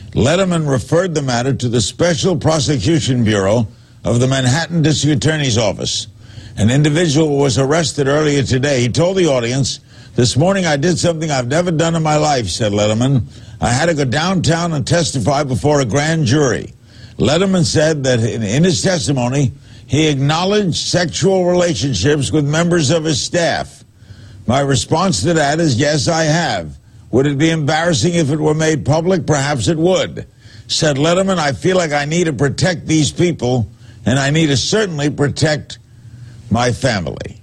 Letterman referred the matter to the Special Prosecution Bureau of the Manhattan District Attorney's Office. An individual was arrested earlier today. He told the audience, "This morning I did something I've never done in my life," said Letterman. "I had to go downtown and testify before a grand jury." Letterman said that in his testimony, he acknowledged sexual relationships with members of his staff. "My response to that is, yes, I have. Would it be embarrassing if it were made public? Perhaps it would." Said Letterman, "I feel like I need to protect these people, and I need to certainly protect my family."